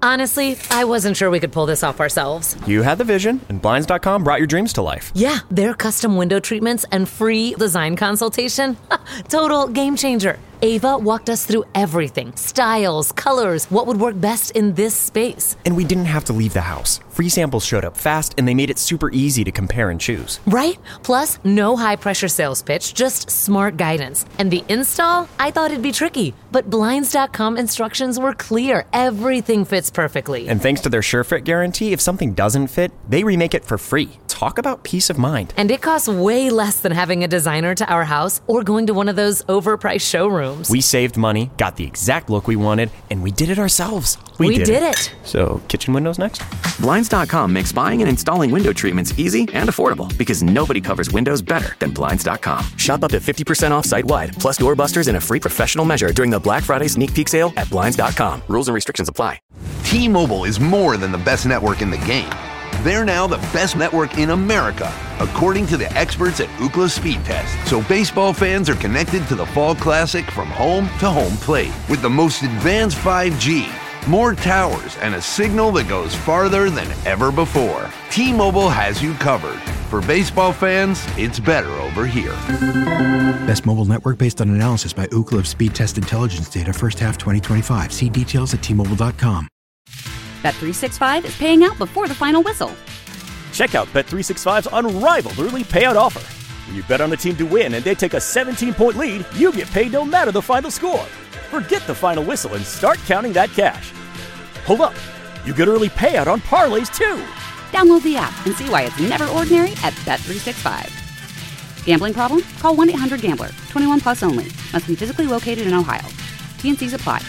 Honestly, I wasn't sure we could pull this off ourselves. You had the vision, and Blinds.com brought your dreams to life. Yeah, their custom window treatments and free design consultation. Total game changer. Ava walked us through everything. Styles, colors, what would work best in this space. And we didn't have to leave the house. Free samples showed up fast, and they made it super easy to compare and choose. Right? Plus, no high-pressure sales pitch, just smart guidance. And the install? I thought it'd be tricky. But Blinds.com instructions were clear. Everything fits perfectly. And thanks to their SureFit guarantee, if something doesn't fit, they remake it for free. Talk about peace of mind. And it costs way less than having a designer to our house or going to one of those overpriced showrooms. We saved money, got the exact look we wanted, and we did it ourselves. We did it. So, kitchen windows next? Blinds.com makes buying and installing window treatments easy and affordable because nobody covers windows better than Blinds.com. Shop up to 50% off site-wide, plus doorbusters and a free professional measure during the Black Friday sneak peek sale at Blinds.com. Rules and restrictions apply. T-Mobile is more than the best network in the game. They're now the best network in America, according to the experts at Ookla Speed Test. So baseball fans are connected to the Fall Classic from home to home plate with the most advanced 5G, more towers, and a signal that goes farther than ever before. T-Mobile has you covered. For baseball fans, it's better over here. Best mobile network based on analysis by Ookla of Speed Test Intelligence data first half 2025. See details at T-Mobile.com. Bet365 is paying out before the final whistle. Check out Bet365's unrivaled early payout offer. When you bet on a team to win and they take a 17-point lead, you get paid no matter the final score. Forget the final whistle and start counting that cash. Hold up. You get early payout on parlays, too. Download the app and see why it's never ordinary at Bet365. Gambling problem? Call 1-800-GAMBLER. 21 plus only. Must be physically located in Ohio. T&Cs apply.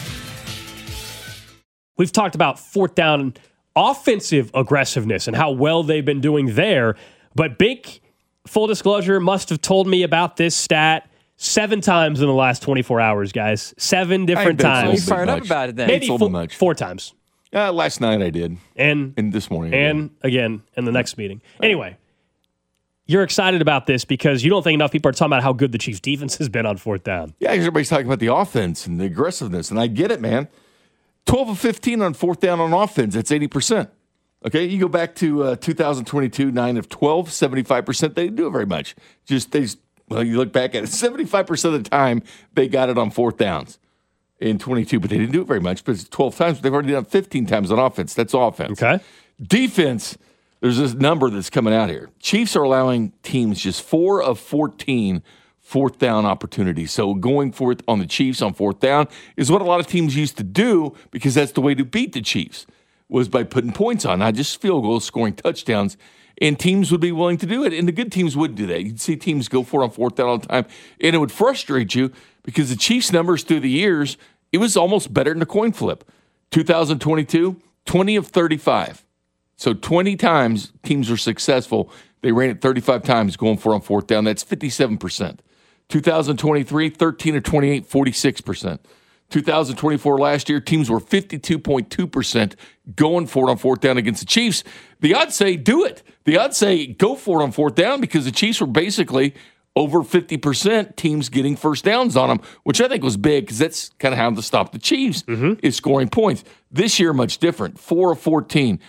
We've talked about fourth down offensive aggressiveness and how well they've been doing there. But Bink, full disclosure, must have told me about this stat 7 times in the last 24 hours, guys. 7 different times. You fired up about it then. Maybe 4 times. Last night I did. And this morning. And again in the next meeting. Anyway, you're excited about this because you don't think enough people are talking about how good the Chiefs' defense has been on fourth down. Yeah, everybody's talking about the offense and the aggressiveness, and I get it, man. 12 of 15 on fourth down on offense. That's 80%. Okay, you go back to 2022, 9 of 12, 75%. They didn't do it very much. You look back at it, 75% of the time they got it on fourth downs in 22, but they didn't do it very much. But it's 12 times. But they've already done it 15 times on offense. That's offense. Okay. Defense, there's this number that's coming out here. Chiefs are allowing teams just 4 of 14 fourth down opportunities. So going for it on the Chiefs on fourth down is what a lot of teams used to do because that's the way to beat the Chiefs was by putting points on, not just field goals, scoring touchdowns. And teams would be willing to do it. And the good teams would do that. You'd see teams go for it on fourth down all the time. And it would frustrate you because the Chiefs' numbers through the years, it was almost better than a coin flip. 2022, 20 of 35. So 20 times teams were successful. They ran it 35 times going for it on fourth down. That's 57%. 2023, 13 of 28, 46%. 2024 last year, teams were 52.2% going for it on fourth down against the Chiefs. The odds say do it. The odds say go for it on fourth down because the Chiefs were basically over 50% teams getting first downs on them, which I think was big because that's kind of how to stop the Chiefs is scoring points. This year, much different. 4 of 14,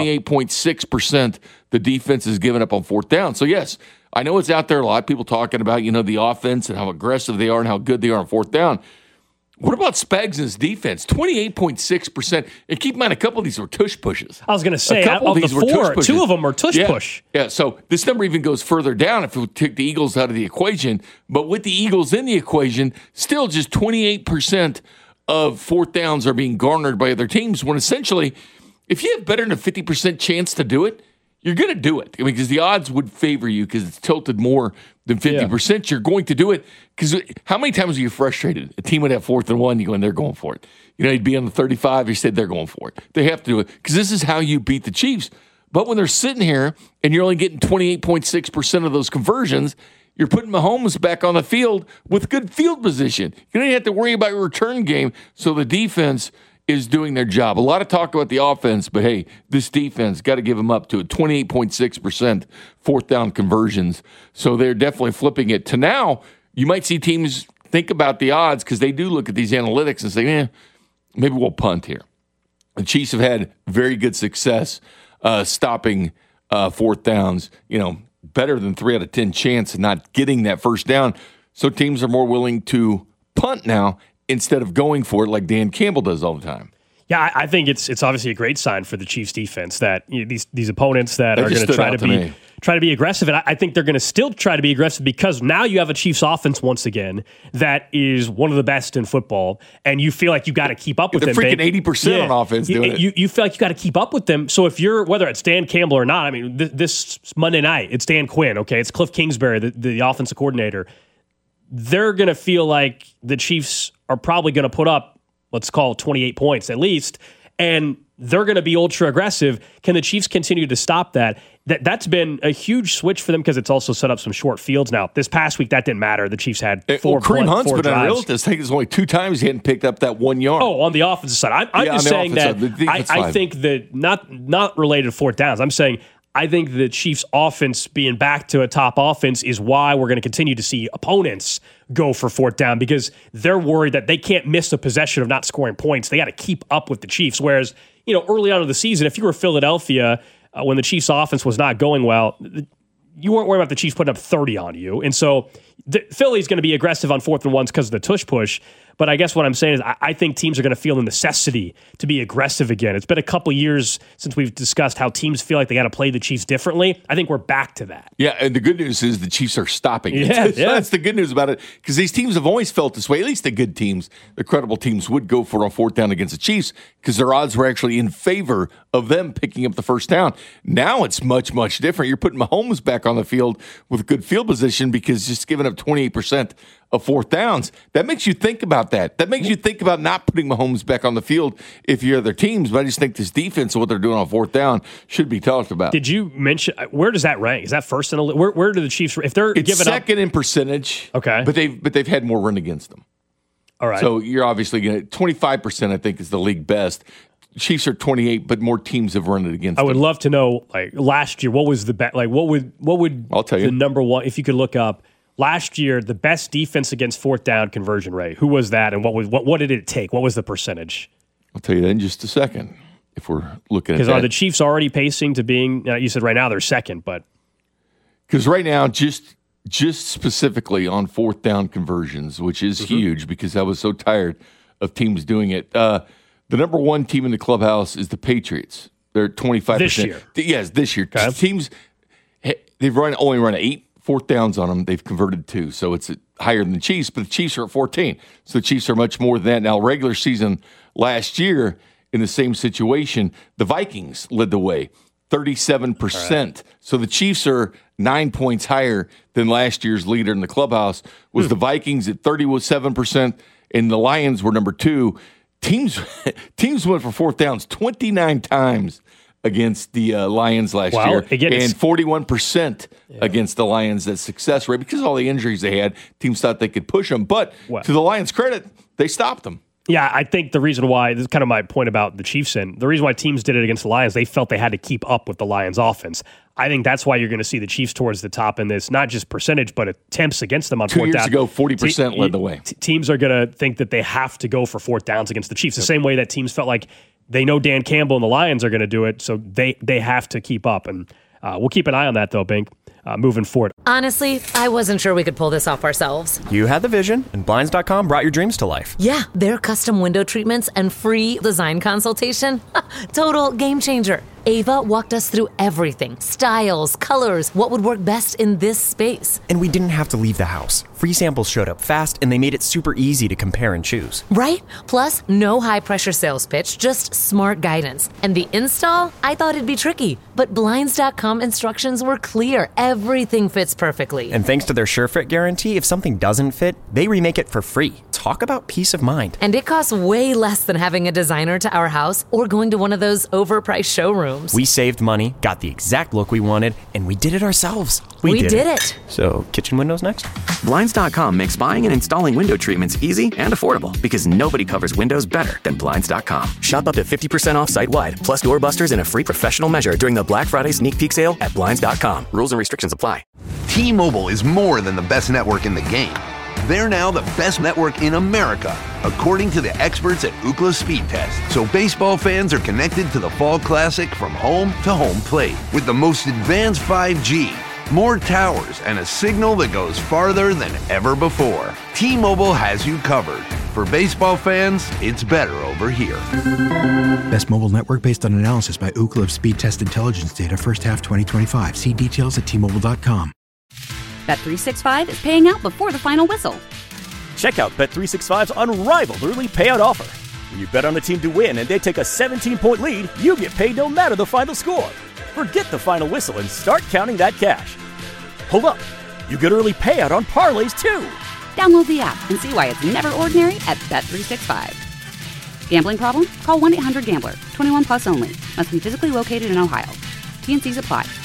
28.6% the defense is giving up on fourth down. So, yes, I know it's out there a lot. People talking about, the offense and how aggressive they are and how good they are on fourth down. What about Spags' defense? 28.6%. And keep in mind, a couple of these were tush pushes. I was going to say, out of the 4, 2 of them are tush push. Yeah, so this number even goes further down if we take the Eagles out of the equation. But with the Eagles in the equation, still just 28% of fourth downs are being garnered by other teams when essentially, if you have better than a 50% chance to do it, you're going to do it. I mean, because the odds would favor you because it's tilted more than 50%. Yeah. You're going to do it because how many times are you frustrated? A team would have 4th and 1, you go, and they're going for it. You'd be on the 35, you said they're going for it. They have to do it because this is how you beat the Chiefs. But when they're sitting here and you're only getting 28.6% of those conversions, you're putting Mahomes back on the field with good field position. You don't even have to worry about your return game. So the defense is doing their job. A lot of talk about the offense, but hey, this defense, got to give them up to it. 28.6% fourth down conversions. So they're definitely flipping it. To now, you might see teams think about the odds because they do look at these analytics and say, maybe we'll punt here. The Chiefs have had very good success stopping fourth downs, better than 3 out of 10 chance of not getting that first down. So teams are more willing to punt now instead of going for it like Dan Campbell does all the time. Yeah, I think it's obviously a great sign for the Chiefs defense that these opponents that are going to try to be aggressive, and I think they're going to still try to be aggressive because now you have a Chiefs offense once again that is one of the best in football, and you feel like you got to keep up with them. They're freaking 80% on offense doing it. You feel like you got to keep up with them. So if you're, whether it's Dan Campbell or not, I mean, this Monday night it's Dan Quinn, okay, it's Cliff Kingsbury, the offensive coordinator. They're going to feel like the Chiefs are probably going to put up, let's call it 28 points at least, and they're going to be ultra aggressive. Can the Chiefs continue to stop that? That's been a huge switch for them because it's also set up some short fields. Now, this past week, that didn't matter. The Chiefs had Kareem Hunt's been drives. unreal. I think it's only 2 times he hadn't picked up that 1 yard. Oh, on the offensive side. I'm just saying that I think that not related to fourth downs. I'm saying I think the Chiefs' offense being back to a top offense is why we're going to continue to see opponents go for fourth down because they're worried that they can't miss a possession of not scoring points. They got to keep up with the Chiefs. Whereas, early on in the season, if you were Philadelphia, when the Chiefs' offense was not going well, you weren't worried about the Chiefs putting up 30 on you. And so Philly's going to be aggressive on 4th and 1s because of the tush push. But I guess what I'm saying is I think teams are going to feel the necessity to be aggressive again. It's been a couple years since we've discussed how teams feel like they got to play the Chiefs differently. I think we're back to that. Yeah, and the good news is the Chiefs are stopping it. Yeah. That's the good news about it because these teams have always felt this way. At least the good teams, the credible teams would go for a fourth down against the Chiefs because their odds were actually in favor of them picking up the first down. Now it's much, much different. You're putting Mahomes back on the field with good field position because just giving up 28% of fourth downs. That makes you think about that. That makes you think about not putting Mahomes back on the field if you're other teams. But I just think this defense and what they're doing on fourth down should be talked about. Did you mention where does that rank? Is that first in the where do the Chiefs if they're it's giving second in percentage? Okay, but they've had more run against them. All right. So you're obviously going to 25%. I think is the league best. Chiefs are 28, but more teams have run it against them. I would love to know, like last year, what was the best? Like what would I'll tell you the number one if you could look up. Last year, the best defense against fourth down conversion rate. Who was that, and what did it take? What was the percentage? I'll tell you that in just a second. If we're looking at that, because are the Chiefs already pacing to being? You said right now they're second, but because right now, just specifically on fourth down conversions, which is huge, because I was so tired of teams doing it. The number one team in the clubhouse is the Patriots. They're 25%. This year, yes, this year. Okay. Teams they've only run 8. Fourth downs on them, they've converted 2. So it's higher than the Chiefs, but the Chiefs are at 14. So the Chiefs are much more than that. Now, regular season last year in the same situation, the Vikings led the way, 37%. Right. So the Chiefs are 9 points higher than last year's leader in the clubhouse was the Vikings at 37%, and the Lions were number 2. Teams went for fourth downs 29 times against the Lions last year, and 41% against the Lions. That success rate, because of all the injuries they had, teams thought they could push them. But to the Lions' credit, they stopped them. Yeah, I think the reason why, this is kind of my point about the Chiefs, and the reason why teams did it against the Lions, they felt they had to keep up with the Lions' offense. I think that's why you're going to see the Chiefs towards the top in this, not just percentage, but attempts against them on fourth down. 2 years ago, 40% led the way. Teams are going to think that they have to go for fourth downs against the Chiefs, the same way that teams felt like they know Dan Campbell and the Lions are going to do it, so they have to keep up. And we'll keep an eye on that, though, Bink, moving forward. Honestly, I wasn't sure we could pull this off ourselves. You had the vision, and Blinds.com brought your dreams to life. Yeah, their custom window treatments and free design consultation. Total game changer. Ava walked us through everything. Styles, colors, what would work best in this space. And we didn't have to leave the house. Free samples showed up fast, and they made it super easy to compare and choose. Right? Plus, no high-pressure sales pitch, just smart guidance. And the install? I thought it'd be tricky, but Blinds.com instructions were clear. Everything fits perfectly. And thanks to their SureFit guarantee, if something doesn't fit, they remake it for free. Talk about peace of mind. And it costs way less than having a designer to our house or going to one of those overpriced showrooms. We saved money, got the exact look we wanted, and we did it ourselves. We did it. So, kitchen windows next? Blinds.com makes buying and installing window treatments easy and affordable because nobody covers windows better than Blinds.com. Shop up to 50% off site-wide, plus doorbusters and a free professional measure during the Black Friday sneak peek sale at Blinds.com. Rules and restrictions apply. T-Mobile is more than the best network in the game. They're now the best network in America, according to the experts at Ookla Speed Test. So baseball fans are connected to the Fall Classic from home to home plate with the most advanced 5G, more towers, and a signal that goes farther than ever before. T-Mobile has you covered. For baseball fans, it's better over here. Best mobile network based on analysis by Ookla of Speed Test Intelligence data first half 2025. See details at T-Mobile.com. Bet365 is paying out before the final whistle. Check out Bet365's unrivaled early payout offer. When you bet on a team to win and they take a 17-point lead, you get paid no matter the final score. Forget the final whistle and start counting that cash. Hold up. You get early payout on parlays, too. Download the app and see why it's never ordinary at Bet365. Gambling problem? Call 1-800-GAMBLER. 21 plus only. Must be physically located in Ohio. T&Cs apply.